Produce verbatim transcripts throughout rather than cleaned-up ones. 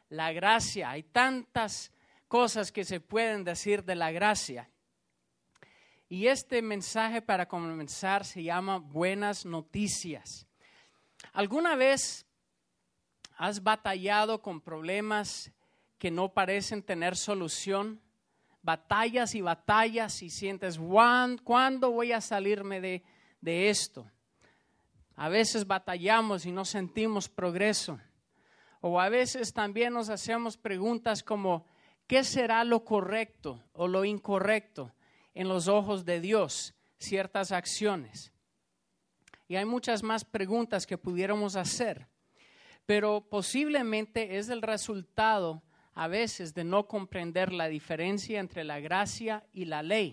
la gracia. Hay tantas cosas que se pueden decir de la gracia. Y este mensaje para comenzar se llama Buenas Noticias. ¿Alguna vez has batallado con problemas que no parecen tener solución? Batallas y batallas y sientes, ¿cuándo voy a salirme de, de esto? A veces batallamos y no sentimos progreso. O a veces también nos hacemos preguntas como, ¿qué será lo correcto o lo incorrecto en los ojos de Dios? Ciertas acciones. Y hay muchas más preguntas que pudiéramos hacer. Pero posiblemente es el resultado a veces de no comprender la diferencia entre la gracia y la ley.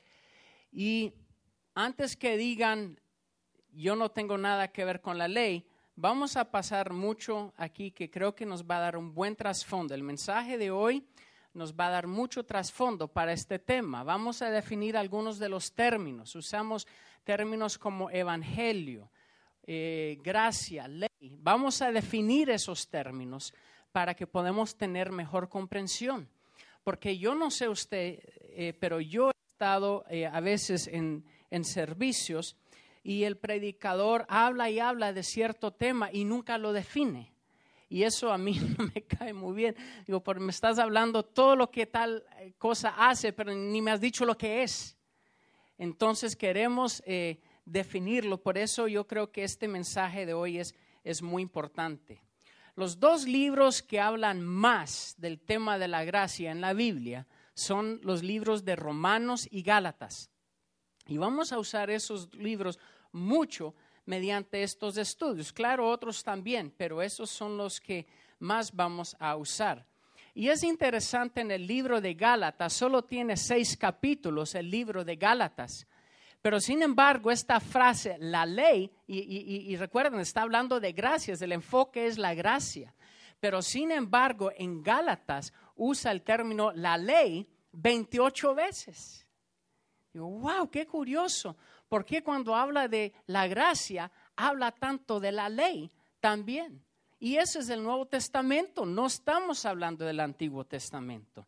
Y antes que digan, yo no tengo nada que ver con la ley, vamos a pasar mucho aquí que creo que nos va a dar un buen trasfondo. El mensaje de hoy nos va a dar mucho trasfondo para este tema. Vamos a definir algunos de los términos. Usamos términos como evangelio, eh, gracia, ley. Vamos a definir esos términos para que podamos tener mejor comprensión. Porque yo no sé usted, eh, pero yo he estado eh, a veces en, en servicios y el predicador habla y habla de cierto tema y nunca lo define. Y eso a mí no me cae muy bien. Digo, porque me estás hablando todo lo que tal cosa hace, pero ni me has dicho lo que es. Entonces queremos eh, definirlo. Por eso yo creo que este mensaje de hoy es, es muy importante. Los dos libros que hablan más del tema de la gracia en la Biblia son los libros de Romanos y Gálatas. Y vamos a usar esos libros mucho mediante estos estudios. Claro, otros también, pero esos son los que más vamos a usar. Y es interesante, en el libro de Gálatas, solo tiene seis capítulos el libro de Gálatas. Pero sin embargo, esta frase, la ley, y, y, y recuerden, está hablando de gracias, el enfoque es la gracia. Pero sin embargo, en Gálatas usa el término la ley veintiocho veces. Digo, wow, qué curioso. ¿Por qué cuando habla de la gracia, habla tanto de la ley también? Y ese es el Nuevo Testamento, no estamos hablando del Antiguo Testamento.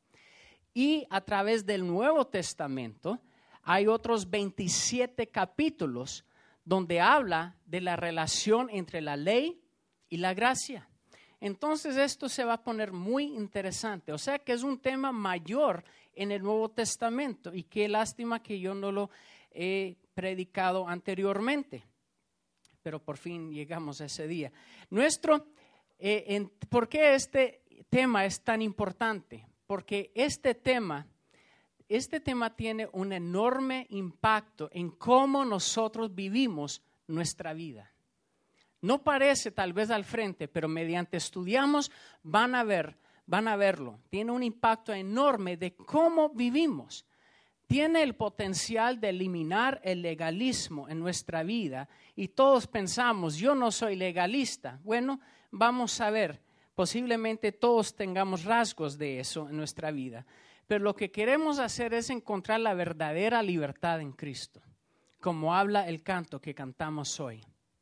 Y a través del Nuevo Testamento hay otros veintisiete capítulos donde habla de la relación entre la ley y la gracia. Entonces esto se va a poner muy interesante. O sea que es un tema mayor en el Nuevo Testamento y qué lástima que yo no lo he predicado anteriormente. Pero por fin llegamos a ese día. Nuestro, eh, en, ¿por qué este tema es tan importante? Porque este tema... Este tema tiene un enorme impacto en cómo nosotros vivimos nuestra vida. No parece tal vez al frente, pero mediante estudiamos van a ver, van a verlo. Tiene un impacto enorme de cómo vivimos. Tiene el potencial de eliminar el legalismo en nuestra vida y todos pensamos, yo no soy legalista. Bueno, vamos a ver, posiblemente todos tengamos rasgos de eso en nuestra vida. Pero lo que queremos hacer es encontrar la verdadera libertad en Cristo, como habla el canto que cantamos hoy.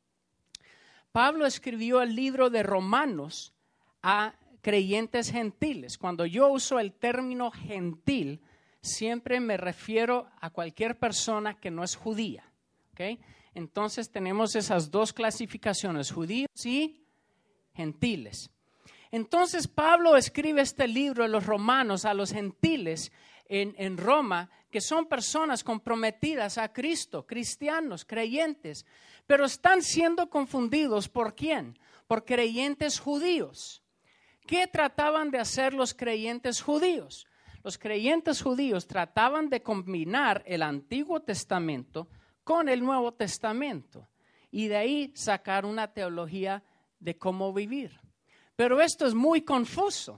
Pablo escribió el libro de Romanos a creyentes gentiles. Cuando yo uso el término gentil, siempre me refiero a cualquier persona que no es judía. ¿Okay? Entonces tenemos esas dos clasificaciones, judíos y gentiles. Entonces Pablo escribe este libro de los romanos a los gentiles en, en Roma, que son personas comprometidas a Cristo, cristianos, creyentes, pero están siendo confundidos ¿por quién? Por creyentes judíos. ¿Qué trataban de hacer los creyentes judíos? Los creyentes judíos trataban de combinar el Antiguo Testamento con el Nuevo Testamento y de ahí sacar una teología de cómo vivir. Pero esto es muy confuso.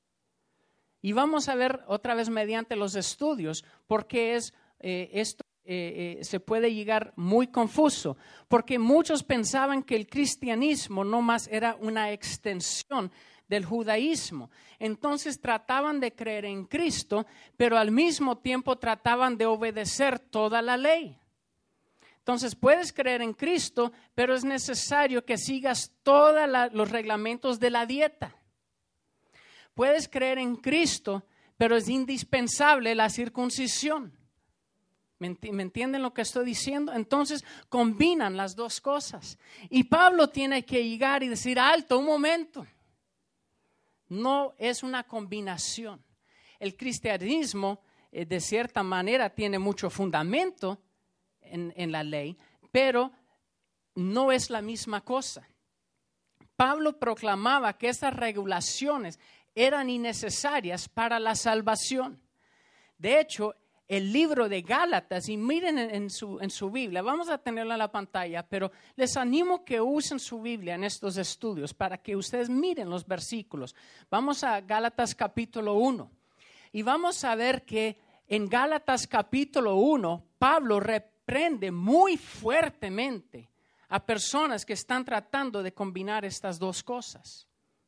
Y vamos a ver otra vez mediante los estudios por qué es, eh, esto eh, eh, se puede llegar muy confuso. Porque muchos pensaban que el cristianismo no más era una extensión del judaísmo. Entonces trataban de creer en Cristo, pero al mismo tiempo trataban de obedecer toda la ley. Entonces puedes creer en Cristo, pero es necesario que sigas todos los reglamentos de la dieta. Puedes creer en Cristo, pero es indispensable la circuncisión. ¿Me entienden lo que estoy diciendo? Entonces combinan las dos cosas. Y Pablo tiene que llegar y decir, alto, un momento. No es una combinación. El cristianismo, eh, de cierta manera, tiene mucho fundamento en, en la ley, pero no es la misma cosa. Pablo proclamaba que esas regulaciones eran innecesarias para la salvación. De hecho, el libro de Gálatas, y miren en, en, su, en su Biblia, vamos a tenerla en la pantalla, pero les animo que usen su Biblia en estos estudios para que ustedes miren los versículos. Vamos a Gálatas capítulo uno y vamos a ver que en Gálatas capítulo uno, Pablo reprende muy fuertemente a personas que están tratando de combinar estas dos cosas.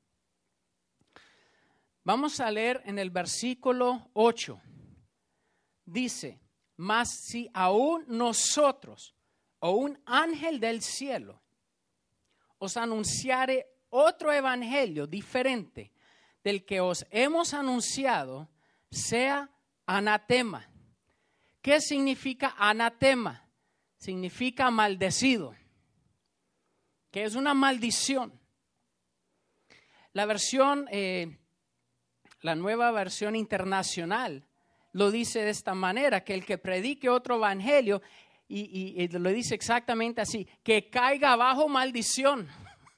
Vamos a leer en el versículo ocho. Dice, mas si aún nosotros o un ángel del cielo os anunciare otro evangelio diferente del que os hemos anunciado, sea anatema. ¿Qué significa anatema? Significa maldecido, que es una maldición. La versión, eh, la nueva versión internacional lo dice de esta manera, que el que predique otro evangelio, y, y, y lo dice exactamente así, que caiga bajo maldición.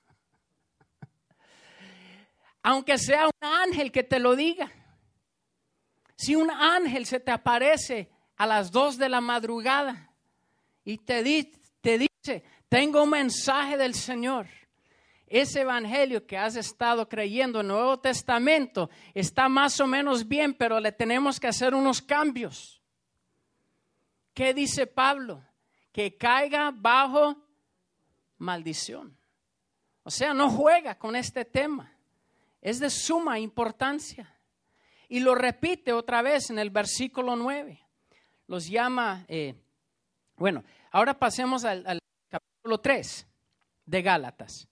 Aunque sea un ángel que te lo diga. Si un ángel se te aparece a las dos de la madrugada y te, di, te dice, tengo un mensaje del Señor. Ese evangelio que has estado creyendo en el Nuevo Testamento está más o menos bien, pero le tenemos que hacer unos cambios. ¿Qué dice Pablo? Que caiga bajo maldición. O sea, no juega con este tema. Es de suma importancia. Y lo repite otra vez en el versículo nueve. Los llama, eh, bueno, ahora pasemos al, al capítulo tres de Gálatas.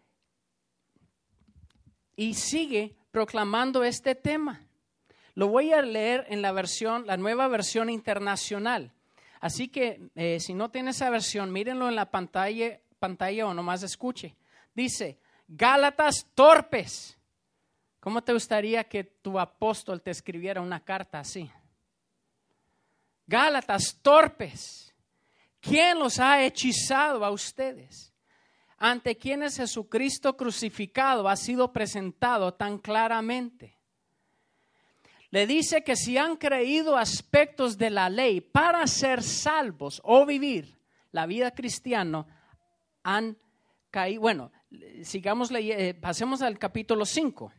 Y sigue proclamando este tema. Lo voy a leer en la versión, la nueva versión internacional. Así que eh, si no tiene esa versión, mírenlo en la pantalla, pantalla o nomás escuche. Dice, Gálatas torpes. ¿Cómo te gustaría que tu apóstol te escribiera una carta así? Gálatas torpes. ¿Quién los ha hechizado a ustedes? Ante quienes Jesucristo crucificado ha sido presentado tan claramente. Le dice que si han creído aspectos de la ley para ser salvos o vivir la vida cristiana, han caído. Bueno, sigamos leyendo, pasemos al capítulo cinco.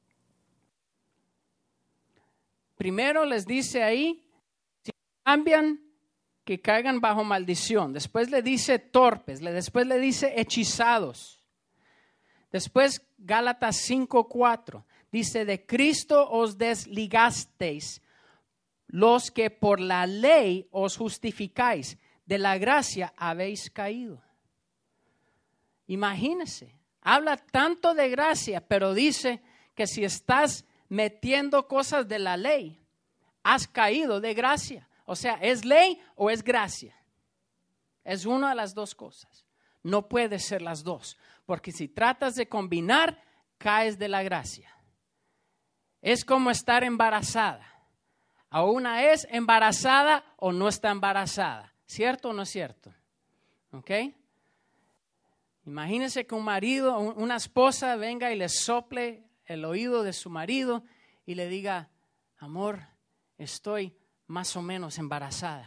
Primero les dice ahí, si cambian, que caigan bajo maldición. Después le dice torpes, después le dice hechizados. Después Gálatas cinco cuatro dice, de Cristo os desligasteis, los que por la ley os justificáis, de la gracia habéis caído. Imagínense, habla tanto de gracia, pero dice que si estás metiendo cosas de la ley, has caído de gracia. O sea, ¿es ley o es gracia? Es una de las dos cosas. No puede ser las dos, porque si tratas de combinar, caes de la gracia. Es como estar embarazada. A una es embarazada o no está embarazada. ¿Cierto o no es cierto? ¿Ok? Imagínense que un marido, una esposa venga y le sople el oído de su marido y le diga, amor, estoy más o menos embarazada.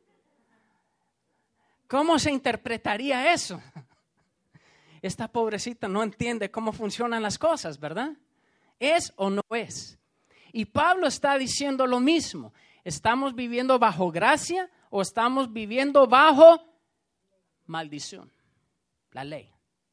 ¿Cómo se interpretaría eso? Esta pobrecita no entiende cómo funcionan las cosas, ¿verdad? ¿Es o no es? Y Pablo está diciendo lo mismo. ¿Estamos viviendo bajo gracia o estamos viviendo bajo maldición? La ley.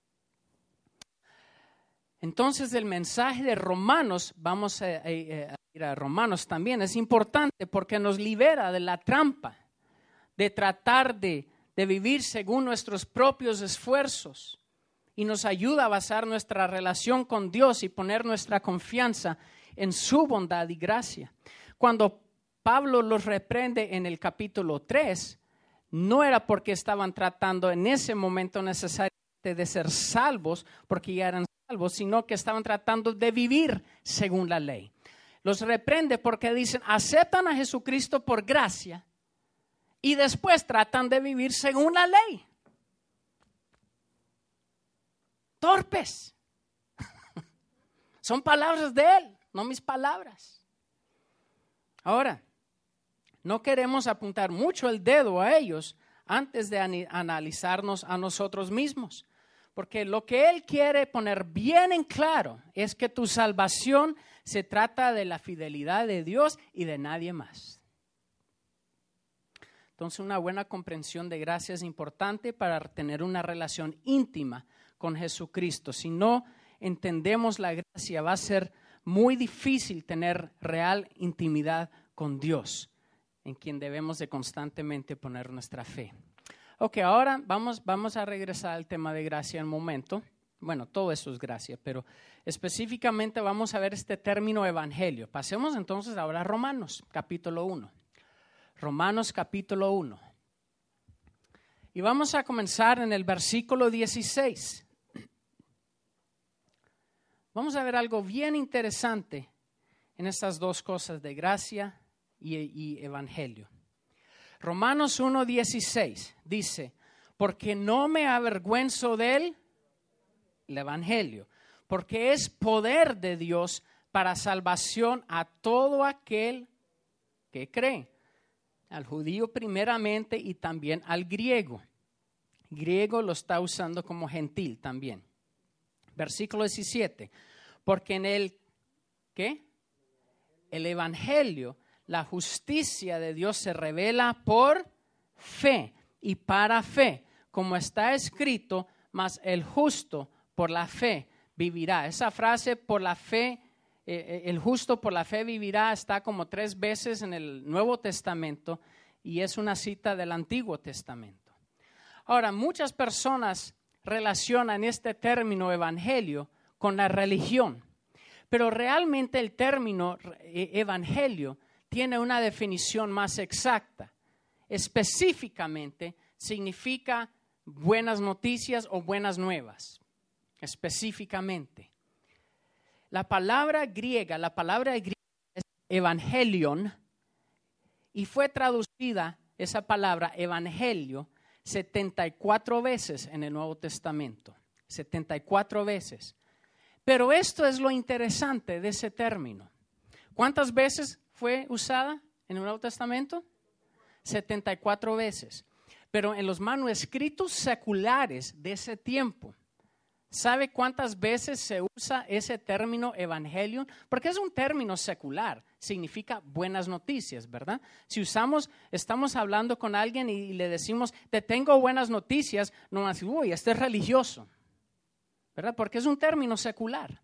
Entonces el mensaje de Romanos, vamos a, a, a ir a Romanos también, es importante porque nos libera de la trampa de tratar de, de vivir según nuestros propios esfuerzos y nos ayuda a basar nuestra relación con Dios y poner nuestra confianza en su bondad y gracia. Cuando Pablo los reprende en el capítulo tres, no era porque estaban tratando en ese momento necesariamente de ser salvos, porque ya eran salvos, sino que estaban tratando de vivir según la ley. Los reprende porque dicen, aceptan a Jesucristo por gracia y después tratan de vivir según la ley. Torpes. Son palabras de Él, no mis palabras. Ahora, no queremos apuntar mucho el dedo a ellos antes de analizarnos a nosotros mismos. Porque lo que Él quiere poner bien en claro es que tu salvación se trata de la fidelidad de Dios y de nadie más. Entonces, una buena comprensión de gracia es importante para tener una relación íntima con Jesucristo. Si no entendemos la gracia, va a ser muy difícil tener real intimidad con Dios, en quien debemos de constantemente poner nuestra fe. Ok, ahora vamos, vamos a regresar al tema de gracia en un momento. Bueno, todo eso es gracia, pero específicamente vamos a ver este término evangelio. Pasemos entonces ahora a Romanos, capítulo uno. Romanos, capítulo uno. Y vamos a comenzar en el versículo dieciséis. Vamos a ver algo bien interesante en estas dos cosas de gracia y, y evangelio. Romanos uno dieciséis dice, porque no me avergüenzo de él, el evangelio, porque es poder de Dios para salvación a todo aquel que cree, al judío primeramente y también al griego. Griego lo está usando como gentil también. Versículo diecisiete, porque en el, ¿qué? El evangelio, la justicia de Dios se revela por fe y para fe, como está escrito, mas el justo por la fe vivirá. Esa frase, por la fe, eh, el justo por la fe vivirá, está como tres veces en el Nuevo Testamento y es una cita del Antiguo Testamento. Ahora, muchas personas relacionan este término evangelio con la religión, pero realmente el término evangelio tiene una definición más exacta. Específicamente significa buenas noticias o buenas nuevas. Específicamente. La palabra griega, la palabra griega es evangelion y fue traducida esa palabra evangelio setenta y cuatro veces en el Nuevo Testamento. setenta y cuatro veces. Pero esto es lo interesante de ese término. ¿Cuántas veces fue usada en el Nuevo Testamento? setenta y cuatro veces. Pero en los manuscritos seculares de ese tiempo, ¿sabe cuántas veces se usa ese término evangelio? Porque es un término secular, significa buenas noticias, ¿verdad? Si usamos, estamos hablando con alguien y le decimos, te tengo buenas noticias, no van a decir, uy, este es religioso, ¿verdad? Porque es un término secular.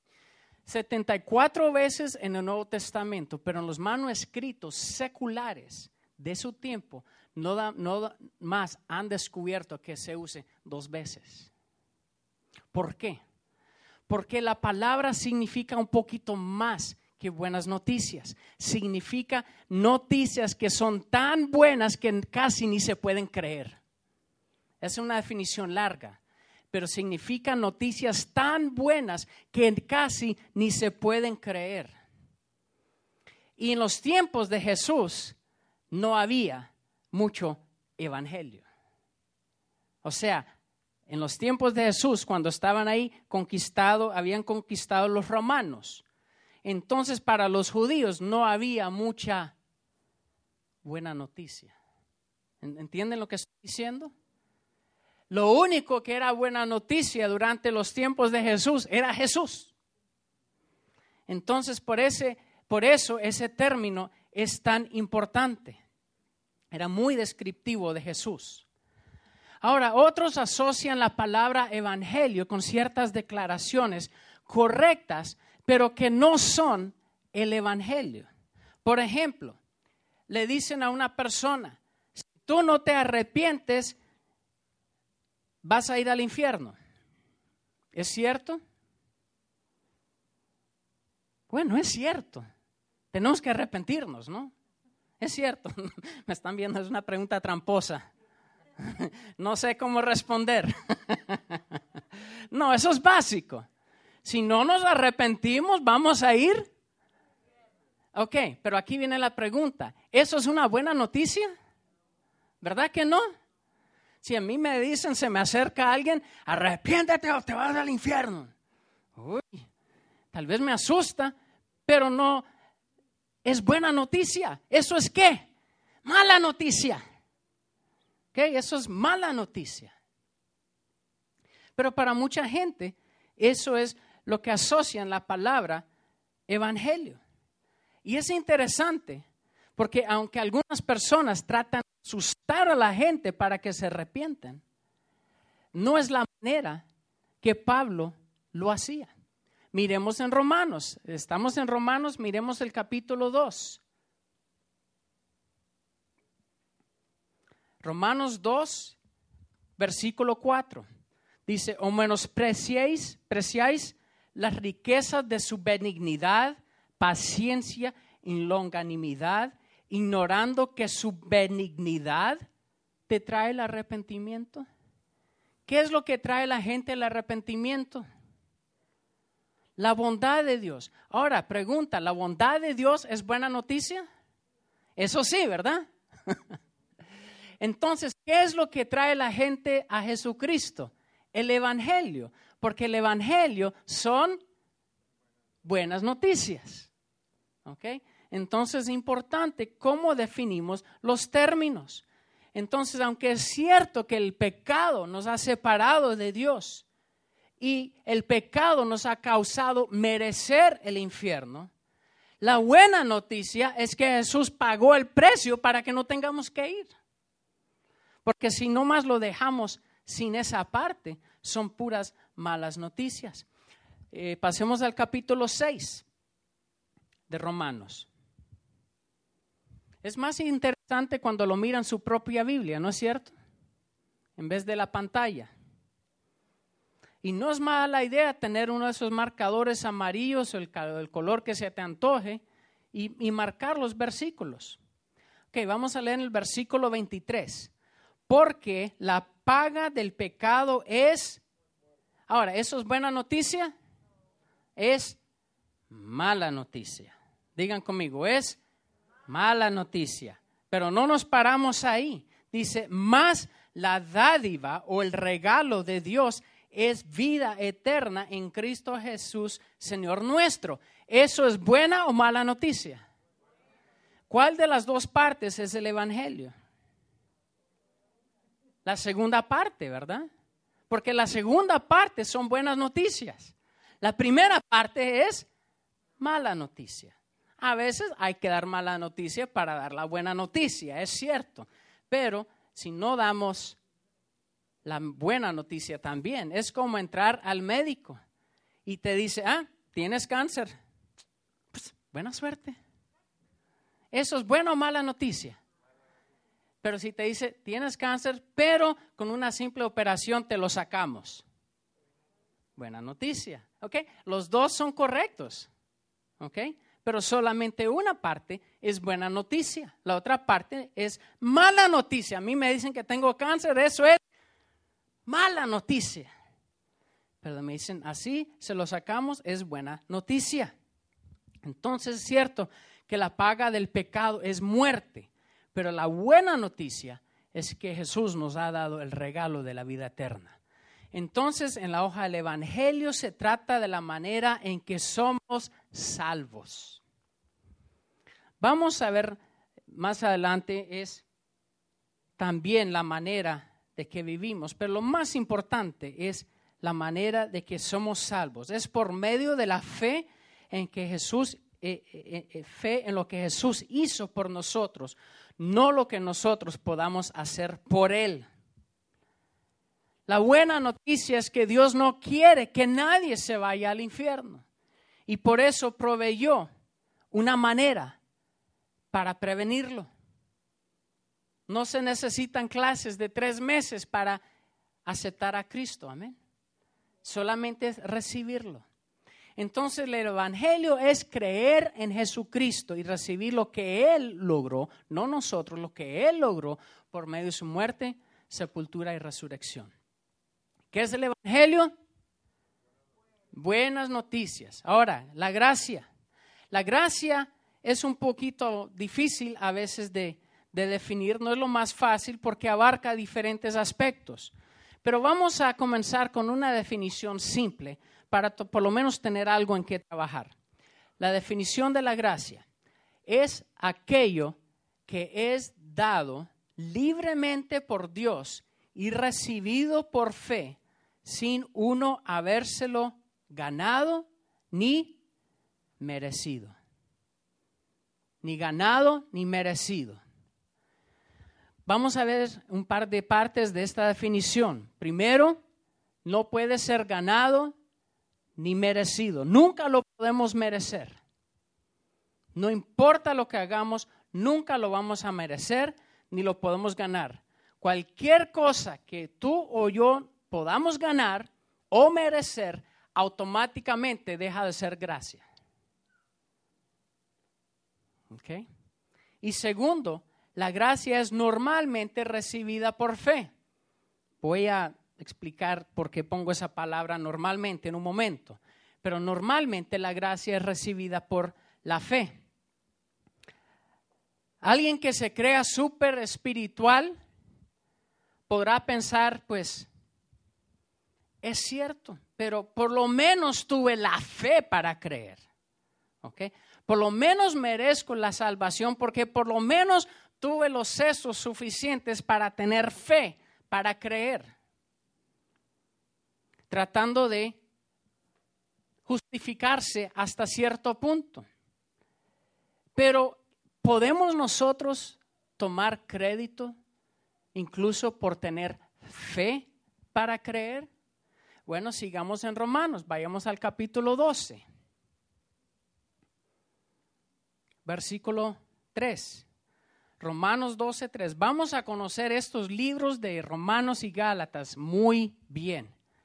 setenta y cuatro veces en el Nuevo Testamento, pero en los manuscritos seculares de su tiempo, no, da, no más han descubierto que se use dos veces. ¿Por qué? Porque la palabra significa un poquito más que buenas noticias. Significa noticias que son tan buenas que casi ni se pueden creer. Es una definición larga. Pero significa noticias tan buenas que casi ni se pueden creer. Y en los tiempos de Jesús no había mucho evangelio. O sea, en los tiempos de Jesús, cuando estaban ahí conquistado, habían conquistado los romanos. Entonces, para los judíos no había mucha buena noticia. ¿Entienden lo que estoy diciendo? Lo único que era buena noticia durante los tiempos de Jesús era Jesús. Entonces, por ese, por eso ese término es tan importante. Era muy descriptivo de Jesús. Ahora, otros asocian la palabra evangelio con ciertas declaraciones correctas, pero que no son el evangelio. Por ejemplo, le dicen a una persona, si tú no te arrepientes, vas a ir al infierno. ¿Es cierto? Bueno, es cierto. Tenemos que arrepentirnos, ¿no? Es cierto. Me están viendo, es una pregunta tramposa. No sé cómo responder. No, eso es básico. Si no nos arrepentimos, ¿vamos a ir? Ok, pero aquí viene la pregunta. ¿Eso es una buena noticia? ¿Verdad que no? Si a mí me dicen, se me acerca alguien, arrepiéntete o te vas al infierno. Uy, tal vez me asusta, pero no es buena noticia. ¿Eso es qué? Mala noticia. Ok, eso es mala noticia. Pero para mucha gente, eso es lo que asocian la palabra evangelio. Y es interesante, porque aunque algunas personas tratan de asustar a la gente para que se arrepientan, no es la manera que Pablo lo hacía. Miremos en Romanos, estamos en Romanos, miremos el capítulo dos. Romanos dos, versículo cuatro. Dice, o menospreciáis preciáis las riquezas de su benignidad, paciencia y longanimidad, ignorando que su benignidad te trae el arrepentimiento. ¿Qué es lo que trae a la gente el arrepentimiento? La bondad de Dios. Ahora, pregunta, ¿la bondad de Dios es buena noticia? Eso sí, ¿verdad? Entonces, ¿qué es lo que trae la gente a Jesucristo? El evangelio, porque el evangelio son buenas noticias. ¿Ok? Entonces es importante cómo definimos los términos. Entonces, aunque es cierto que el pecado nos ha separado de Dios y el pecado nos ha causado merecer el infierno, la buena noticia es que Jesús pagó el precio para que no tengamos que ir. Porque si no más lo dejamos sin esa parte, son puras malas noticias. Eh, pasemos al capítulo seis de Romanos. Es más interesante cuando lo miran su propia Biblia, ¿no es cierto? En vez de la pantalla. Y no es mala idea tener uno de esos marcadores amarillos, el, el color que se te antoje, y, y marcar los versículos. Ok, vamos a leer el versículo veintitrés. Porque la paga del pecado es... Ahora, ¿eso es buena noticia? Es mala noticia. Digan conmigo, es mala noticia. Pero no nos paramos ahí. Dice, más la dádiva o el regalo de Dios es vida eterna en Cristo Jesús, Señor nuestro. ¿Eso es buena o mala noticia? ¿Cuál de las dos partes es el evangelio? La segunda parte, ¿verdad? Porque la segunda parte son buenas noticias. La primera parte es mala noticia. A veces hay que dar mala noticia para dar la buena noticia, es cierto. Pero si no damos la buena noticia también, es como entrar al médico y te dice, ah, tienes cáncer. Pues, buena suerte. ¿Eso es buena o mala noticia? Pero si te dice, tienes cáncer, pero con una simple operación te lo sacamos. Buena noticia, ¿ok? Los dos son correctos, ¿ok? Pero solamente una parte es buena noticia. La otra parte es mala noticia. A mí me dicen que tengo cáncer, eso es mala noticia. Pero me dicen, así se lo sacamos, es buena noticia. Entonces es cierto que la paga del pecado es muerte. Pero la buena noticia es que Jesús nos ha dado el regalo de la vida eterna. Entonces, en la hoja del Evangelio se trata de la manera en que somos salvos. Vamos a ver más adelante es también la manera de que vivimos, pero lo más importante es la manera de que somos salvos. Es por medio de la fe en que Jesús Eh, eh, eh, fe en lo que Jesús hizo por nosotros, no lo que nosotros podamos hacer por Él. La buena noticia es que Dios no quiere que nadie se vaya al infierno y por eso proveyó una manera para prevenirlo. No se necesitan clases de tres meses para aceptar a Cristo, amén. Solamente es recibirlo. Entonces el evangelio es creer en Jesucristo y recibir lo que Él logró, no nosotros, lo que Él logró por medio de su muerte, sepultura y resurrección. ¿Qué es el evangelio? Buenas noticias. Ahora, la gracia. La gracia es un poquito difícil a veces de, de definir, no es lo más fácil porque abarca diferentes aspectos. Pero vamos a comenzar con una definición simple para to- por lo menos tener algo en que trabajar. La definición de la gracia es aquello que es dado libremente por Dios y recibido por fe sin uno habérselo ganado ni merecido. Ni ganado ni merecido. Vamos a ver un par de partes de esta definición. Primero, no puede ser ganado ni merecido. Nunca lo podemos merecer. No importa lo que hagamos, nunca lo vamos a merecer ni lo podemos ganar. Cualquier cosa que tú o yo podamos ganar o merecer, automáticamente deja de ser gracia. ¿Ok? Y segundo, la gracia es normalmente recibida por fe. Voy a explicar por qué pongo esa palabra normalmente en un momento. Pero normalmente la gracia es recibida por la fe. Alguien que se crea súper espiritual podrá pensar, pues, es cierto, pero por lo menos tuve la fe para creer. ¿Ok? Por lo menos merezco la salvación porque por lo menos tuve los sesos suficientes para tener fe, para creer. Tratando de justificarse hasta cierto punto. Pero ¿podemos nosotros tomar crédito incluso por tener fe para creer? Bueno, sigamos en Romanos, vayamos al capítulo doce. Versículo tres. Romanos doce, tres. Vamos a conocer estos libros de Romanos y Gálatas muy bien.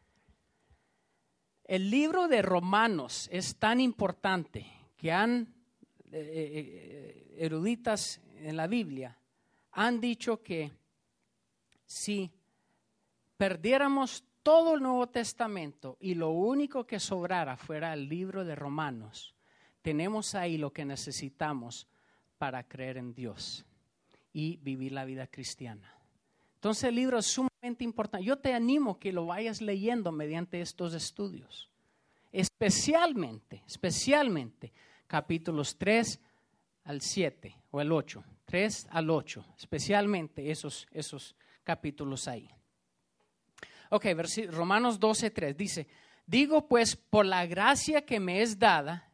El libro de Romanos es tan importante que han eh, eruditas en la Biblia han dicho que si perdiéramos todo el Nuevo Testamento y lo único que sobrara fuera el libro de Romanos, tenemos ahí lo que necesitamos para creer en Dios y vivir la vida cristiana. Entonces el libro es sumamente importante. Yo te animo que lo vayas leyendo mediante estos estudios. Especialmente, especialmente capítulos tres al siete o el ocho. tres al ocho, especialmente esos, esos capítulos ahí. Ok, Romanos doce, tres dice, digo pues por la gracia que me es dada.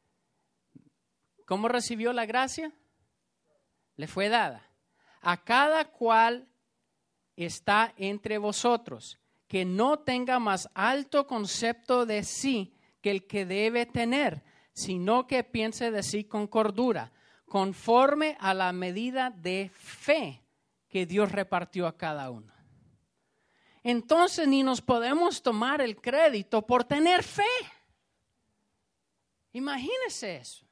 ¿Cómo recibió la gracia? Le fue dada. A cada cual está entre vosotros, que no tenga más alto concepto de sí que el que debe tener, sino que piense de sí con cordura, conforme a la medida de fe que Dios repartió a cada uno. Entonces ni nos podemos tomar el crédito por tener fe. Imagínese eso.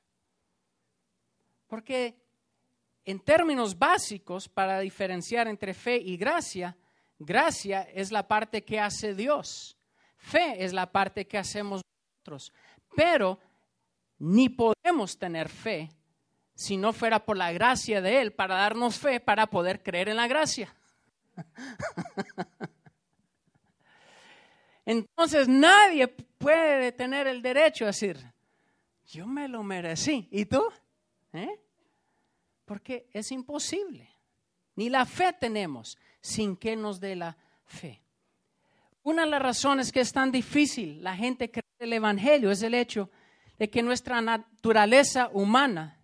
Porque en términos básicos, para diferenciar entre fe y gracia, gracia es la parte que hace Dios. Fe es la parte que hacemos nosotros. Pero ni podemos tener fe si no fuera por la gracia de Él para darnos fe para poder creer en la gracia. Entonces nadie puede tener el derecho a decir, yo me lo merecí. ¿Y tú? ¿Eh? Porque es imposible. Ni la fe tenemos sin que nos dé la fe. Una de las razones que es tan difícil la gente creer el evangelio es el hecho de que nuestra naturaleza humana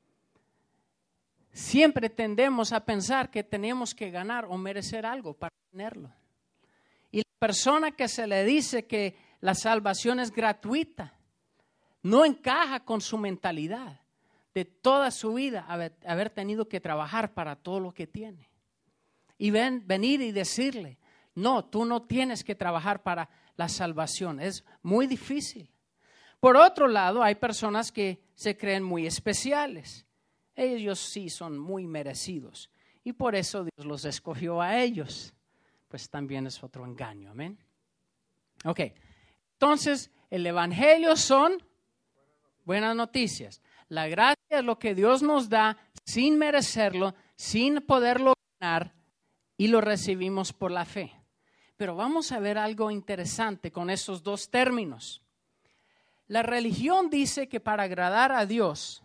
siempre tendemos a pensar que tenemos que ganar o merecer algo para tenerlo. Y la persona que se le dice que la salvación es gratuita no encaja con su mentalidad de toda su vida haber, haber tenido que trabajar para todo lo que tiene. Y ven, venir y decirle, no, tú no tienes que trabajar para la salvación. Es muy difícil. Por otro lado, hay personas que se creen muy especiales. Ellos sí son muy merecidos y por eso Dios los escogió a ellos. Pues también es otro engaño, amén. Ok, entonces el evangelio son buenas noticias. La gracia es lo que Dios nos da sin merecerlo, sin poderlo ganar y lo recibimos por la fe. Pero vamos a ver algo interesante con esos dos términos. La religión dice que para agradar a Dios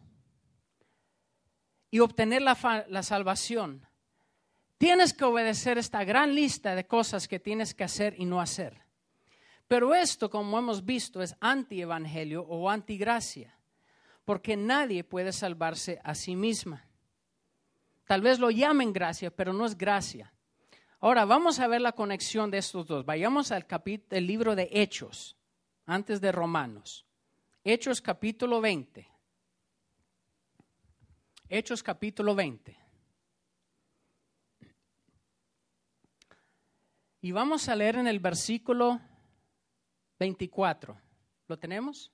y obtener la, fa- la salvación, tienes que obedecer esta gran lista de cosas que tienes que hacer y no hacer. Pero esto, como hemos visto, es anti-evangelio o antigracia, porque nadie puede salvarse a sí misma. Tal vez lo llamen gracia, pero no es gracia. Ahora, vamos a ver la conexión de estos dos. Vayamos al capítulo, el libro de Hechos, antes de Romanos. Hechos capítulo veinte. Hechos capítulo veinte. Y vamos a leer en el versículo veinticuatro. ¿Lo tenemos?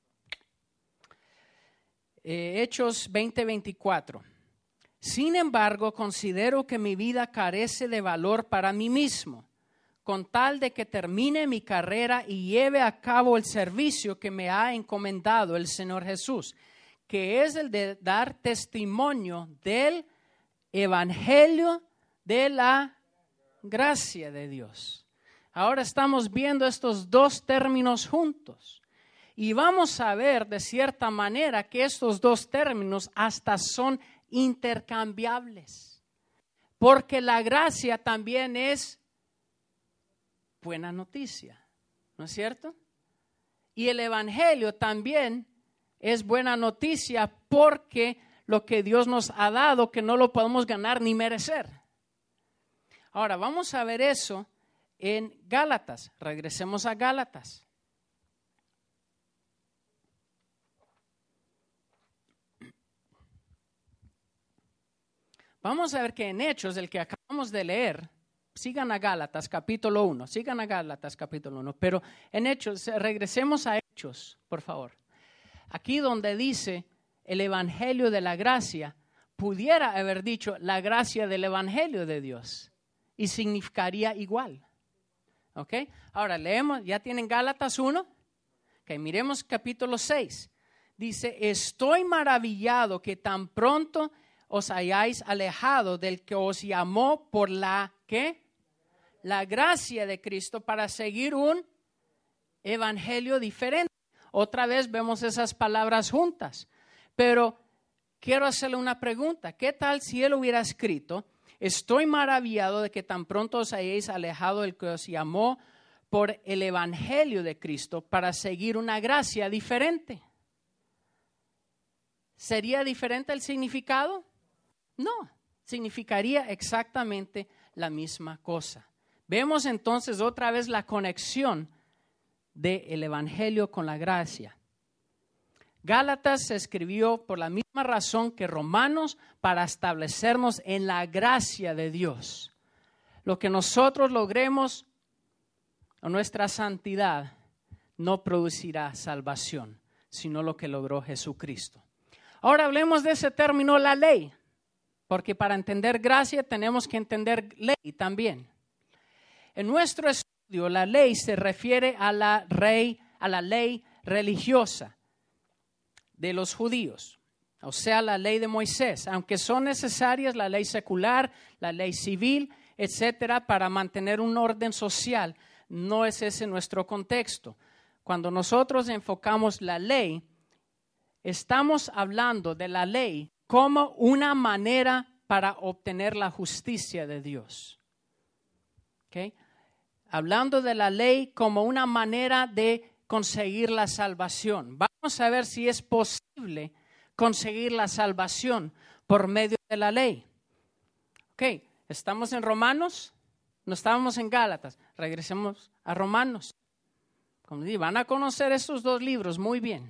Eh, Hechos veinte, veinticuatro. Sin embargo, considero que mi vida carece de valor para mí mismo, con tal de que termine mi carrera y lleve a cabo el servicio que me ha encomendado el Señor Jesús, que es el de dar testimonio del evangelio de la gracia de Dios. Ahora estamos viendo estos dos términos juntos y vamos a ver de cierta manera que estos dos términos hasta son intercambiables, porque la gracia también es buena noticia, ¿no es cierto? Y el evangelio también es buena noticia porque lo que Dios nos ha dado que no lo podemos ganar ni merecer. Ahora vamos a ver eso en Gálatas. Regresemos a Gálatas. Vamos a ver que en Hechos, el que acabamos de leer, sigan a Gálatas capítulo uno, sigan a Gálatas capítulo uno, pero en Hechos, regresemos a Hechos, por favor. Aquí donde dice el evangelio de la gracia, pudiera haber dicho la gracia del evangelio de Dios y significaría igual. ¿Ok? Ahora leemos, ¿ya tienen Gálatas uno? Ok, miremos capítulo seis. Dice, estoy maravillado que tan pronto os hayáis alejado del que os llamó por la, ¿qué? La gracia de Cristo para seguir un evangelio diferente. Otra vez vemos esas palabras juntas, pero quiero hacerle una pregunta. ¿Qué tal si él hubiera escrito, estoy maravillado de que tan pronto os hayáis alejado del que os llamó por el evangelio de Cristo para seguir una gracia diferente? ¿Sería diferente el significado? No, significaría exactamente la misma cosa. Vemos entonces otra vez la conexión del evangelio con la gracia. Gálatas se escribió por la misma razón que Romanos para establecernos en la gracia de Dios. Lo que nosotros logremos o nuestra santidad no producirá salvación, sino lo que logró Jesucristo. Ahora hablemos de ese término, la ley, porque para entender gracia tenemos que entender ley también. En nuestro estudio, la ley se refiere a la, rey, a la ley religiosa de los judíos, o sea, la ley de Moisés, aunque son necesarias la ley secular, la ley civil, etcétera, para mantener un orden social. No es ese nuestro contexto. Cuando nosotros enfocamos la ley, estamos hablando de la ley como una manera para obtener la justicia de Dios. ¿Okay? Hablando de la ley como una manera de conseguir la salvación. Vamos a ver si es posible conseguir la salvación por medio de la ley. Ok, estamos en Romanos, no estábamos en Gálatas. Regresemos a Romanos. Como digo, van a conocer estos dos libros muy bien.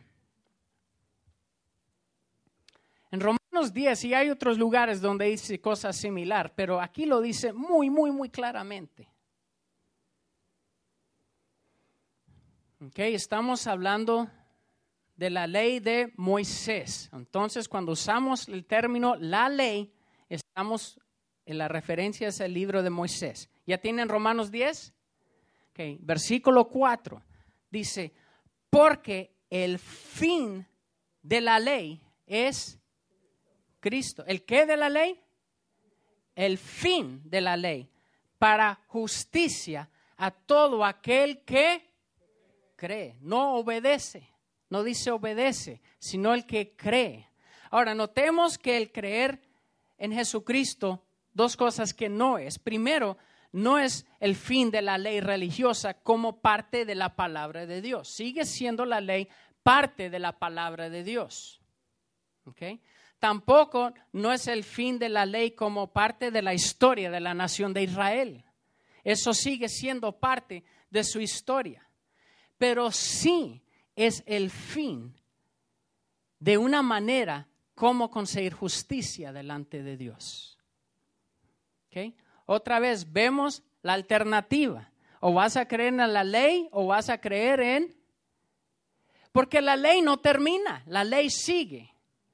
En Romanos diez, y hay otros lugares donde dice cosas similares, pero aquí lo dice muy, muy, muy claramente. Ok, estamos hablando de la ley de Moisés. Entonces, cuando usamos el término la ley, estamos en la referencia es el libro de Moisés. ¿Ya tienen Romanos diez? Okay. Versículo cuatro dice, porque el fin de la ley es Cristo. ¿El qué de la ley? El fin de la ley para justicia a todo aquel que cree, no obedece. No dice obedece, sino el que cree. Ahora, notemos que el creer en Jesucristo, dos cosas que no es. Primero, no es el fin de la ley religiosa como parte de la palabra de Dios. Sigue siendo la ley parte de la palabra de Dios. ¿Okay? Tampoco no es el fin de la ley como parte de la historia de la nación de Israel. Eso sigue siendo parte de su historia. Pero sí es el fin de una manera como conseguir justicia delante de Dios. ¿Okay? Otra vez vemos la alternativa. O vas a creer en la ley o vas a creer en... Porque la ley no termina, la ley sigue.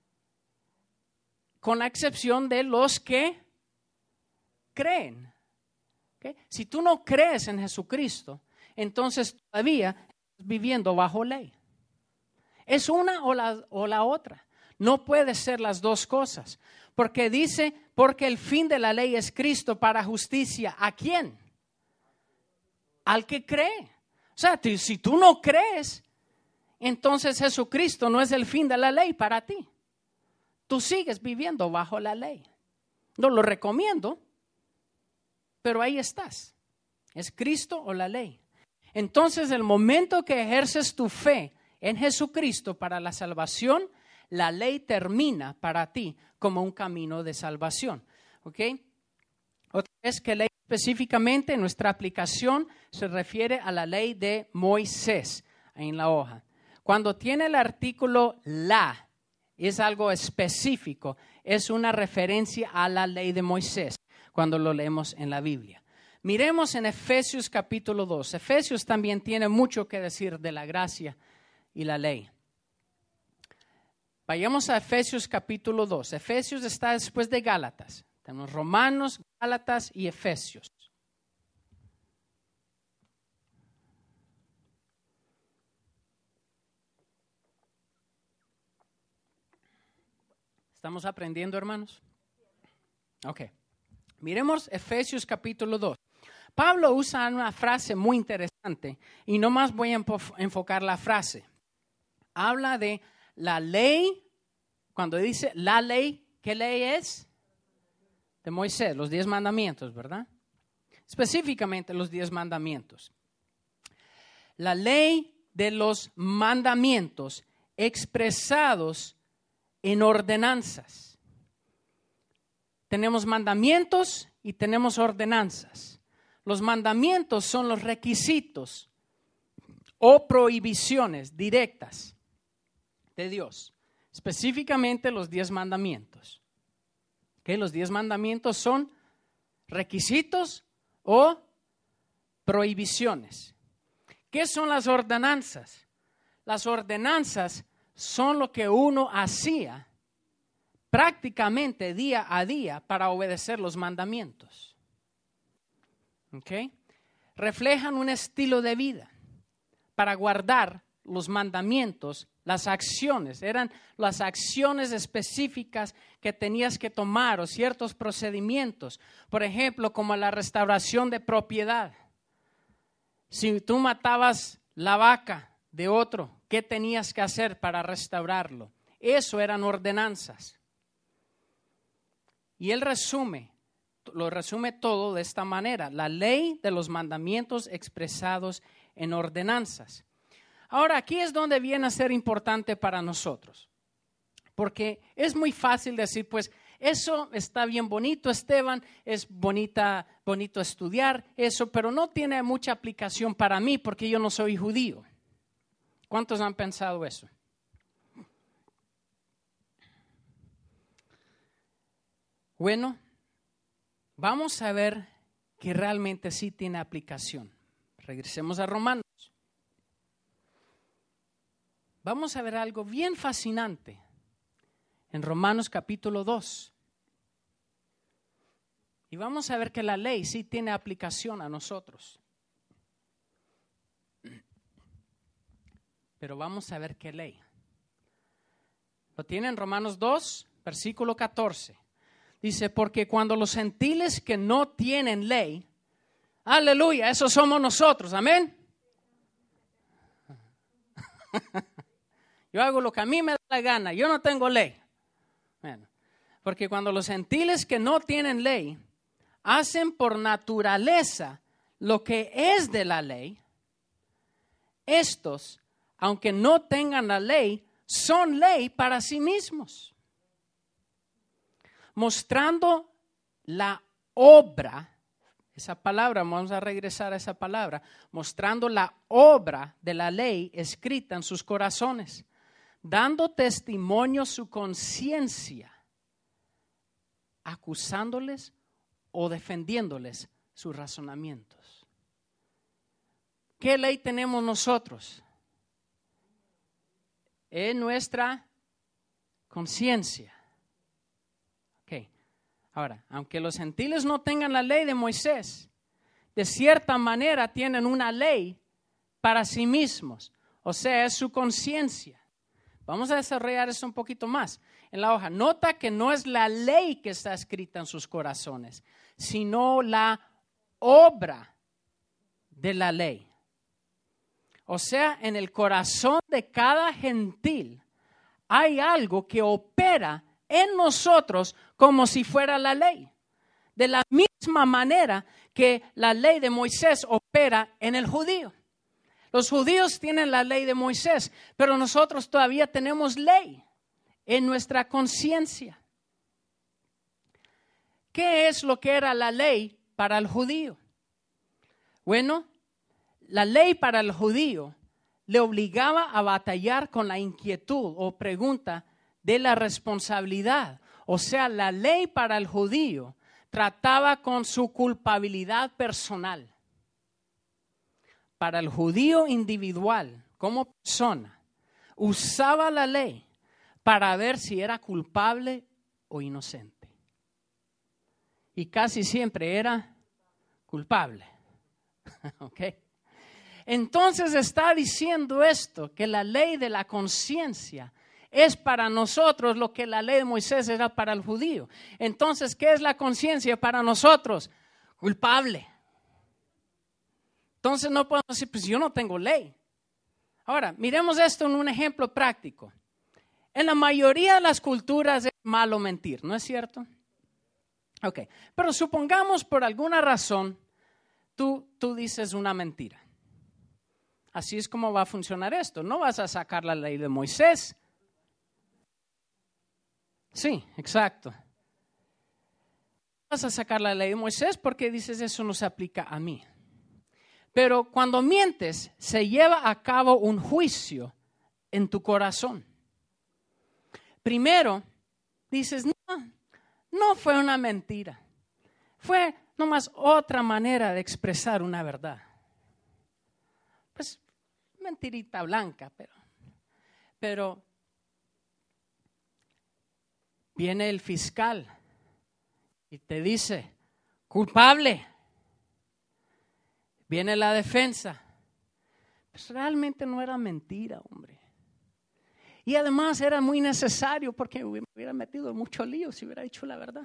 Con la excepción de los que creen. ¿Okay? Si tú no crees en Jesucristo, entonces todavía estás viviendo bajo ley. Es una o la, o la otra. No puede ser las dos cosas. Porque dice, porque el fin de la ley es Cristo para justicia. ¿A quién? Al que cree. O sea, si tú no crees, entonces Jesucristo no es el fin de la ley para ti. Tú sigues viviendo bajo la ley. No lo recomiendo, pero ahí estás. ¿Es Cristo o la ley? Entonces, el momento que ejerces tu fe en Jesucristo para la salvación, la ley termina para ti como un camino de salvación. ¿Ok? Otra vez, que ley específicamente en nuestra aplicación se refiere a la ley de Moisés en la hoja. Cuando tiene el artículo la, es algo específico, es una referencia a la ley de Moisés cuando lo leemos en la Biblia. Miremos en Efesios capítulo dos. Efesios también tiene mucho que decir de la gracia y la ley. Vayamos a Efesios capítulo dos. Efesios está después de Gálatas. Tenemos Romanos, Gálatas y Efesios. ¿Estamos aprendiendo, hermanos? Ok. Miremos Efesios capítulo dos. Pablo usa una frase muy interesante y no más voy a enfocar la frase. Habla de la ley, cuando dice la ley, ¿qué ley es? De Moisés, los diez mandamientos, ¿verdad? Específicamente los diez mandamientos. La ley de los mandamientos expresados en ordenanzas. Tenemos mandamientos y tenemos ordenanzas. Los mandamientos son los requisitos o prohibiciones directas de Dios, específicamente los diez mandamientos. ¿Okay? Los diez mandamientos son requisitos o prohibiciones. ¿Qué son las ordenanzas? Las ordenanzas son lo que uno hacía prácticamente día a día para obedecer los mandamientos. ¿Okay? Reflejan un estilo de vida para guardar los mandamientos, las acciones. Eran las acciones específicas que tenías que tomar o ciertos procedimientos. Por ejemplo, como la restauración de propiedad. Si tú matabas la vaca de otro, ¿qué tenías que hacer para restaurarlo? Eso eran ordenanzas. Y él resume, lo resume todo de esta manera: la ley de los mandamientos expresados en ordenanzas. Ahora, aquí es donde viene a ser importante para nosotros, porque es muy fácil decir, pues, eso está bien bonito, Esteban, es bonita, bonito estudiar eso, pero no tiene mucha aplicación para mí porque yo no soy judío. ¿Cuántos han pensado eso? Bueno, vamos a ver que realmente sí tiene aplicación. Regresemos a Romanos. vamos a ver algo bien fascinante en Romanos capítulo dos. Y vamos a ver que la ley sí tiene aplicación a nosotros. Pero vamos a ver qué ley. Lo tiene en Romanos dos, versículo catorce. Dice, porque cuando los gentiles que no tienen ley, aleluya, eso somos nosotros, amén. Yo hago lo que a mí me da la gana, yo no tengo ley. Bueno, porque cuando los gentiles que no tienen ley hacen por naturaleza lo que es de la ley, estos, aunque no tengan la ley, son ley para sí mismos, mostrando la obra, esa palabra, vamos a regresar a esa palabra, mostrando la obra de la ley escrita en sus corazones, dando testimonio su conciencia, acusándoles o defendiéndoles sus razonamientos. ¿Qué ley tenemos nosotros? Es nuestra conciencia. Okay. Ahora, aunque los gentiles no tengan la ley de Moisés, de cierta manera tienen una ley para sí mismos, o sea, es su conciencia. Vamos a desarrollar eso un poquito más en la hoja. Nota que no es la ley que está escrita en sus corazones, sino la obra de la ley. O sea, en el corazón de cada gentil hay algo que opera en nosotros como si fuera la ley. De la misma manera que la ley de Moisés opera en el judío. Los judíos tienen la ley de Moisés, pero nosotros todavía tenemos ley en nuestra conciencia. ¿Qué es lo que era la ley para el judío? Bueno, la ley para el judío le obligaba a batallar con la inquietud o pregunta de la responsabilidad. O sea, la ley para el judío trataba con su culpabilidad personal. Para el judío individual, como persona, usaba la ley para ver si era culpable o inocente. Y casi siempre era culpable. ¿Ok? Entonces está diciendo esto, que la ley de la conciencia es para nosotros lo que la ley de Moisés era para el judío. Entonces, ¿qué es la conciencia para nosotros? Culpable. Entonces no podemos decir, pues yo no tengo ley. Ahora, miremos esto en un ejemplo práctico. En la mayoría de las culturas es malo mentir, ¿no es cierto? Ok, pero supongamos por alguna razón tú, tú dices una mentira. Así es como va a funcionar esto. No vas a sacar la ley de Moisés. Sí, exacto. Vas a sacar la ley de Moisés porque dices eso no se aplica a mí. Pero cuando mientes, se lleva a cabo un juicio en tu corazón. Primero, dices, no, no fue una mentira. Fue nomás otra manera de expresar una verdad. Pues, mentirita blanca, pero, pero viene el fiscal y te dice, culpable. Viene la defensa. Pues realmente no era mentira, hombre. Y además era muy necesario porque me hubiera metido en mucho lío si hubiera dicho la verdad.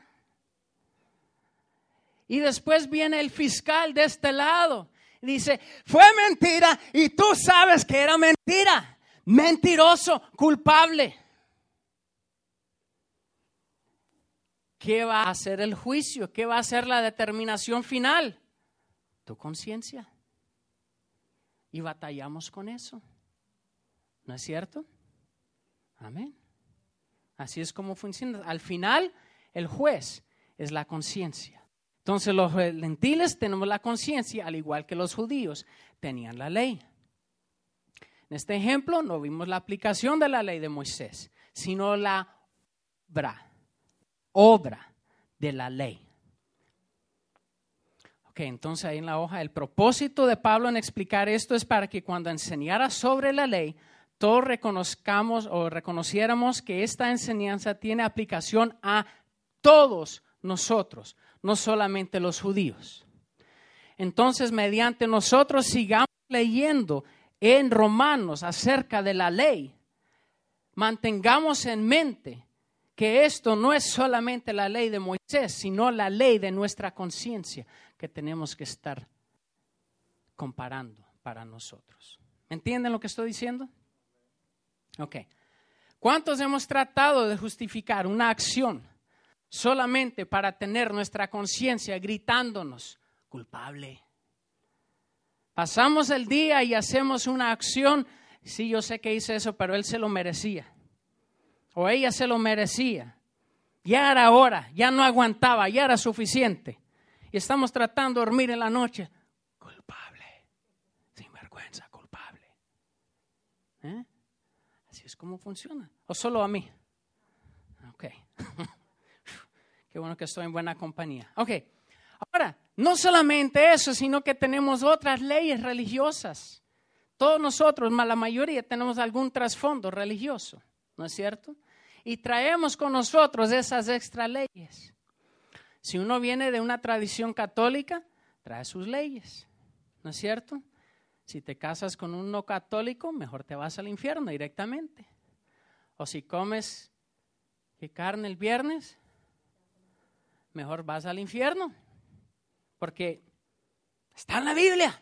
Y después viene el fiscal de este lado y dice, fue mentira y tú sabes que era mentira. Mentiroso, culpable. ¿Qué va a hacer el juicio? ¿Qué va a ser la determinación final? Tu conciencia. Y batallamos con eso. ¿No es cierto? Amén. Así es como funciona. Al final, el juez es la conciencia. Entonces, los gentiles tenemos la conciencia, al igual que los judíos tenían la ley. En este ejemplo, no vimos la aplicación de la ley de Moisés, sino la obra, obra de la ley. Ok, entonces ahí en la hoja, el propósito de Pablo en explicar esto es para que cuando enseñara sobre la ley, todos reconozcamos o reconociéramos que esta enseñanza tiene aplicación a todos nosotros, no solamente los judíos. Entonces, mediante nosotros sigamos leyendo en Romanos acerca de la ley, mantengamos en mente que esto no es solamente la ley de Moisés, sino la ley de nuestra conciencia que tenemos que estar comparando para nosotros. ¿Me entienden lo que estoy diciendo? Ok. ¿Cuántos hemos tratado de justificar una acción solamente para tener nuestra conciencia gritándonos culpable? Pasamos el día y hacemos una acción. Sí, yo sé que hice eso, pero él se lo merecía. O ella se lo merecía. Ya era hora, ya no aguantaba, ya era suficiente. Y estamos tratando de dormir en la noche. Culpable, sin vergüenza, culpable. ¿Eh? Así es como funciona. ¿O solo a mí? Ok. Qué bueno que estoy en buena compañía. Ok. Ahora, no solamente eso, sino que tenemos otras leyes religiosas. Todos nosotros, la mayoría, tenemos algún trasfondo religioso, ¿no es cierto? Y traemos con nosotros esas extra leyes. Si uno viene de una tradición católica, trae sus leyes, ¿no es cierto? Si te casas con un no católico, mejor te vas al infierno directamente. O si comes ¿qué carne el viernes? Mejor vas al infierno. Porque está en la Biblia.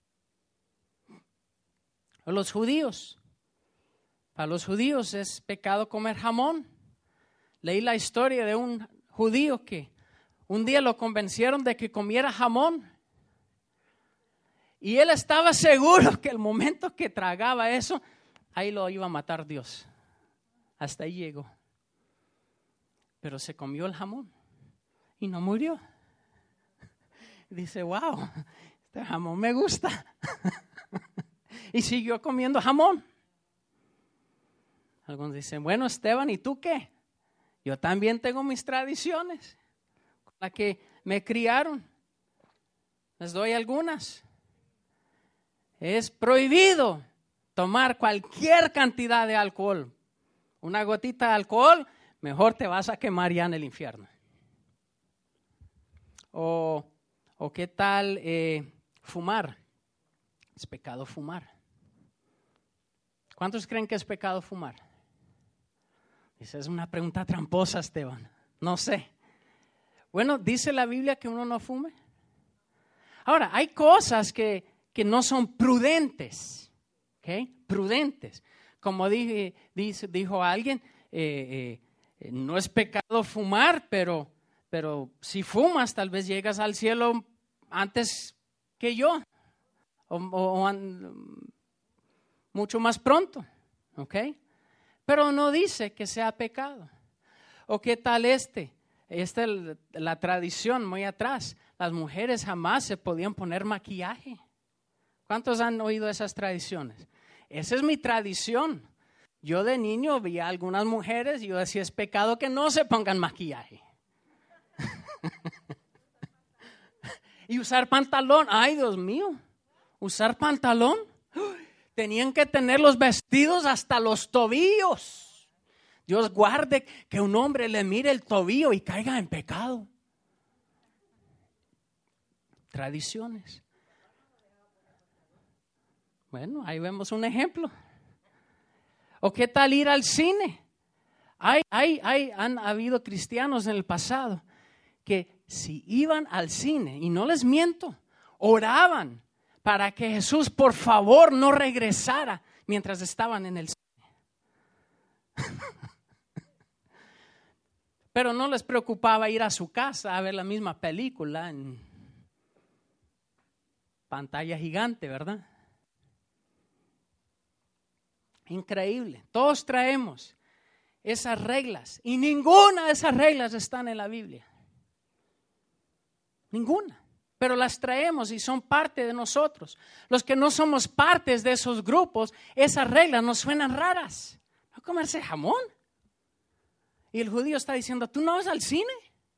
O los judíos. Para los judíos es pecado comer jamón. Leí la historia de un judío que un día lo convencieron de que comiera jamón. Y él estaba seguro que el momento que tragaba eso, ahí lo iba a matar Dios. Hasta ahí llegó. Pero se comió el jamón y no murió. Dice, wow, este jamón me gusta. Y siguió comiendo jamón. Algunos dicen, bueno, Esteban, ¿y tú qué? Yo también tengo mis tradiciones, con las que me criaron. Les doy algunas. Es prohibido tomar cualquier cantidad de alcohol. Una gotita de alcohol, mejor te vas a quemar ya en el infierno. O, o qué tal eh, fumar. Es pecado fumar. ¿Cuántos creen que es pecado fumar? Esa es una pregunta tramposa, Esteban. No sé. Bueno, ¿dice la Biblia que uno no fume? Ahora, hay cosas que, que no son prudentes. ¿Okay? Prudentes. Como dije, dice, dijo alguien, eh, eh, no es pecado fumar, pero, pero si fumas, tal vez llegas al cielo antes que yo. O, o, o mucho más pronto, ¿ok? Pero no dice que sea pecado. ¿O qué tal este? Esta es la tradición muy atrás. Las mujeres jamás se podían poner maquillaje. ¿Cuántos han oído esas tradiciones? Esa es mi tradición. Yo de niño vi a algunas mujeres y yo decía, es pecado que no se pongan maquillaje. Y usar pantalón, ay Dios mío, usar pantalón. Tenían que tener los vestidos hasta los tobillos. Dios guarde que un hombre le mire el tobillo y caiga en pecado. Tradiciones. Bueno, ahí vemos un ejemplo. ¿O qué tal ir al cine? Hay, hay, hay, han habido cristianos en el pasado que si iban al cine, y no les miento, oraban para que Jesús por favor no regresara mientras estaban en el cine. Pero no les preocupaba ir a su casa a ver la misma película en pantalla gigante, ¿verdad? Increíble. Todos traemos esas reglas y ninguna de esas reglas están en la Biblia. Ninguna. Pero las traemos y son parte de nosotros. Los que no somos partes de esos grupos, esas reglas nos suenan raras. ¿No comerse jamón? Y el judío está diciendo, ¿tú no vas al cine?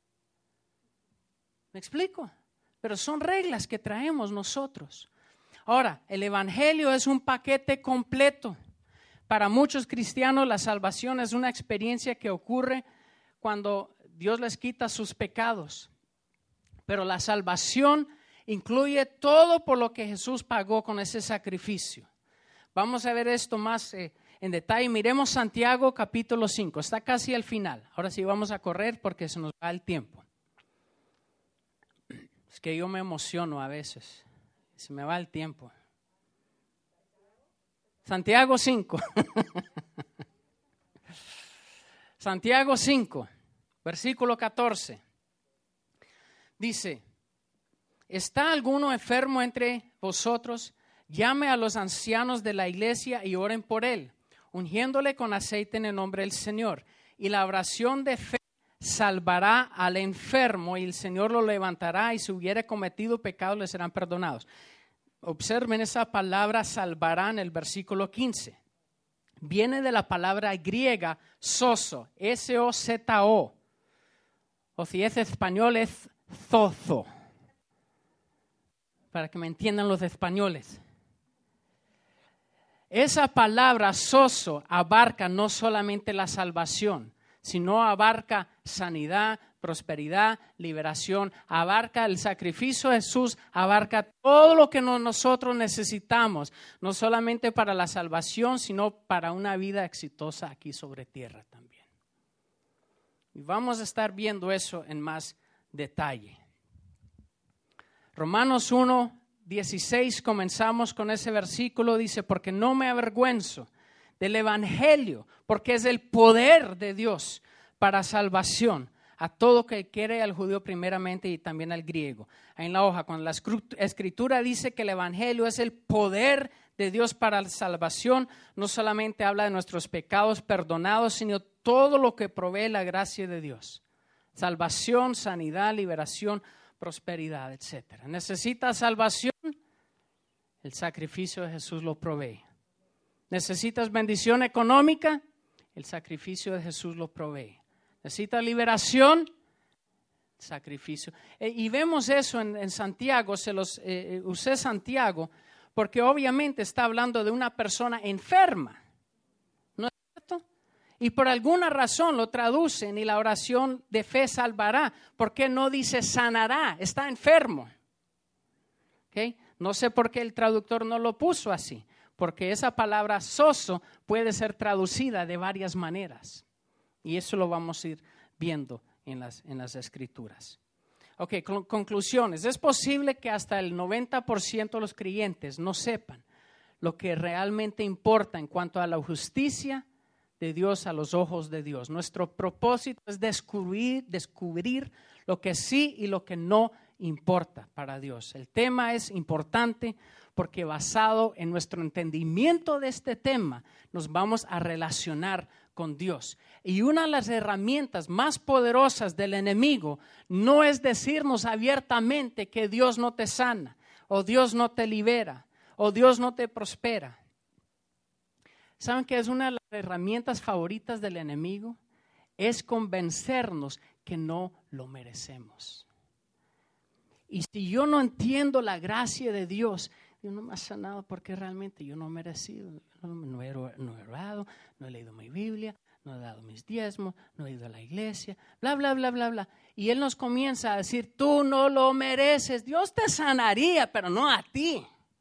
¿Me explico? Pero son reglas que traemos nosotros. Ahora, el evangelio es un paquete completo. Para muchos cristianos la salvación es una experiencia que ocurre cuando Dios les quita sus pecados. Pero la salvación incluye todo por lo que Jesús pagó con ese sacrificio. Vamos a ver esto más eh, en detalle. Miremos Santiago capítulo cinco. Está casi al final. Ahora sí vamos a correr porque se nos va el tiempo. Es que yo me emociono a veces. Se me va el tiempo. Santiago cinco. Santiago cinco, versículo catorce. Dice, ¿está alguno enfermo entre vosotros? Llame a los ancianos de la iglesia y oren por él, ungiéndole con aceite en el nombre del Señor. Y la oración de fe salvará al enfermo y el Señor lo levantará, y si hubiere cometido pecados le serán perdonados. Observen esa palabra salvará en el versículo quince. Viene de la palabra griega sozo, S O Z O. O si es español es zozo. Para que me entiendan los españoles. Esa palabra sozo abarca no solamente la salvación, sino abarca sanidad, prosperidad, liberación, abarca el sacrificio de Jesús, abarca todo lo que nosotros necesitamos, no solamente para la salvación, sino para una vida exitosa aquí sobre tierra también. Y vamos a estar viendo eso en más detalle. Romanos uno, dieciséis, comenzamos con ese versículo, dice, porque no me avergüenzo del evangelio, porque es el poder de Dios para salvación a todo que quiere, al judío primeramente y también al griego. Ahí en la hoja, cuando la escritura dice que el evangelio es el poder de Dios para la salvación, no solamente habla de nuestros pecados perdonados, sino todo lo que provee la gracia de Dios. Salvación, sanidad, liberación, prosperidad, etcétera. ¿Necesitas salvación? El sacrificio de Jesús lo provee. ¿Necesitas bendición económica? El sacrificio de Jesús lo provee. ¿Necesitas liberación? Sacrificio. Eh, y vemos eso en, en Santiago, se los eh, usé Santiago, porque obviamente está hablando de una persona enferma. ¿No es cierto? Y por alguna razón lo traducen y la oración de fe salvará. ¿Por qué no dice sanará? Está enfermo. ¿Okay? No sé por qué el traductor no lo puso así, porque esa palabra sozo puede ser traducida de varias maneras. Y eso lo vamos a ir viendo en las, en las escrituras. Ok, conclusiones. Es posible que hasta el noventa por ciento de los creyentes no sepan lo que realmente importa en cuanto a la justicia de Dios a los ojos de Dios. Nuestro propósito es descubrir, descubrir lo que sí y lo que no importa para Dios. El tema es importante porque basado en nuestro entendimiento de este tema nos vamos a relacionar con Dios. Y una de las herramientas más poderosas del enemigo no es decirnos abiertamente que Dios no te sana, o Dios no te libera, o Dios no te prospera. ¿Saben qué es una de las herramientas favoritas del enemigo? Es convencernos que no lo merecemos. Y si yo no entiendo la gracia de Dios, Dios no me ha sanado porque realmente yo no he merecido, no, no, he, no he orado, no he leído mi Biblia, no he dado mis diezmos, no he ido a la iglesia, bla, bla, bla, bla, bla. Y Él nos comienza a decir, tú no lo mereces, Dios te sanaría, pero no a ti.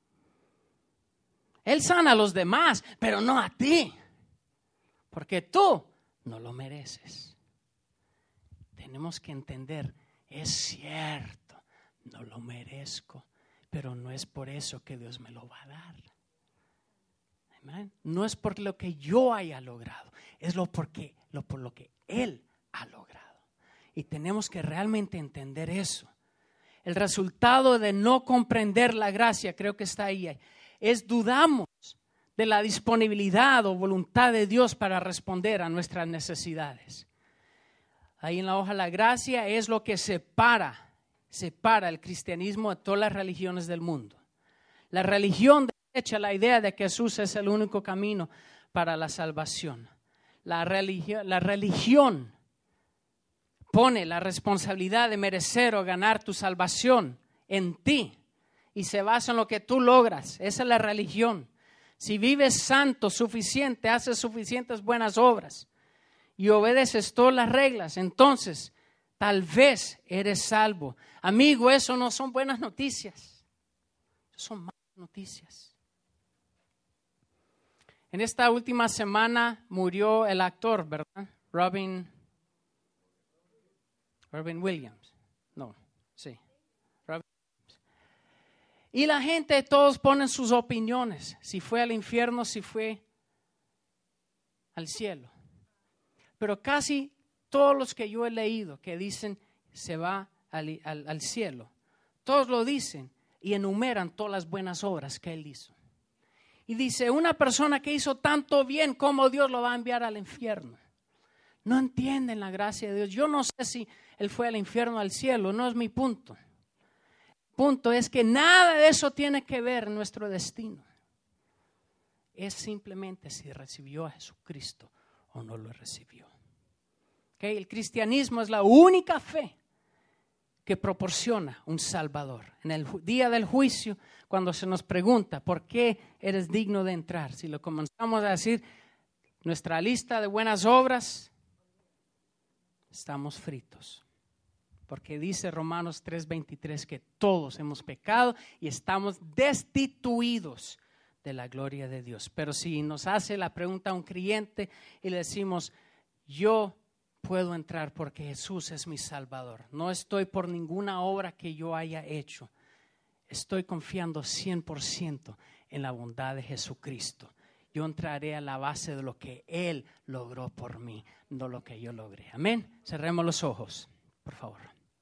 Él sana a los demás, pero no a ti, porque tú no lo mereces. Tenemos que entender, es cierto, no lo merezco, pero no es por eso que Dios me lo va a dar. Amén. No es por lo que yo haya logrado, es lo, porque, lo por lo que Él ha logrado. Y tenemos que realmente entender eso. El resultado de no comprender la gracia, creo que está ahí, es dudamos de la disponibilidad o voluntad de Dios para responder a nuestras necesidades. Ahí en la hoja, la gracia es lo que separa separa el cristianismo de todas las religiones del mundo. La religión desecha la idea de que Jesús es el único camino para la salvación. La religión, la religión pone la responsabilidad de merecer o ganar tu salvación en ti y se basa en lo que tú logras. Esa es la religión. Si vives santo, suficiente, haces suficientes buenas obras y obedeces todas las reglas, entonces tal vez eres salvo. Amigo, eso no son buenas noticias. Eso son malas noticias. En esta última semana murió el actor, ¿verdad? Robin, Robin Williams. No, sí. Robin Williams. Y la gente, todos ponen sus opiniones. Si fue al infierno, si fue al cielo. Pero casi todos los que yo he leído que dicen se va al, al, al cielo, todos lo dicen y enumeran todas las buenas obras que él hizo. Y dice, una persona que hizo tanto bien, ¿cómo Dios lo va a enviar al infierno? No entienden la gracia de Dios. Yo no sé si él fue al infierno o al cielo, no es mi punto. El punto es que nada de eso tiene que ver en nuestro destino. Es simplemente si recibió a Jesucristo o no lo recibió. Okay, el cristianismo es la única fe que proporciona un Salvador. En el día del juicio, cuando se nos pregunta por qué eres digno de entrar, si lo comenzamos a decir, nuestra lista de buenas obras, estamos fritos. Porque dice Romanos tres veintitrés que todos hemos pecado y estamos destituidos de la gloria de Dios. Pero si nos hace la pregunta a un creyente y le decimos, yo puedo entrar porque Jesús es mi Salvador. No estoy por ninguna obra que yo haya hecho. Estoy confiando cien por ciento en la bondad de Jesucristo. Yo entraré a la base de lo que Él logró por mí, no lo que yo logré. Amén. Cerremos los ojos, por favor.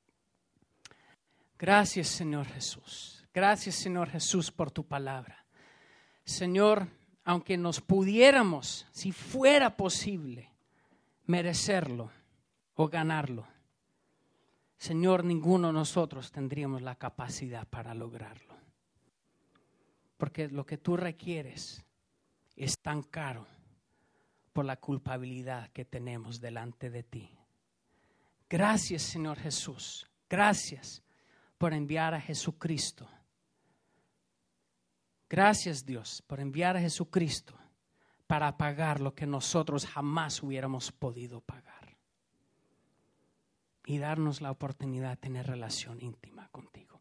Gracias, Señor Jesús. Gracias, Señor Jesús, por tu palabra. Señor, aunque nos pudiéramos, si fuera posible, merecerlo o ganarlo, Señor, ninguno de nosotros tendríamos la capacidad para lograrlo. Porque lo que tú requieres es tan caro por la culpabilidad que tenemos delante de ti. Gracias, Señor Jesús. Gracias por enviar a Jesucristo. Gracias, Dios, por enviar a Jesucristo para pagar lo que nosotros jamás hubiéramos podido pagar. Y darnos la oportunidad de tener relación íntima contigo.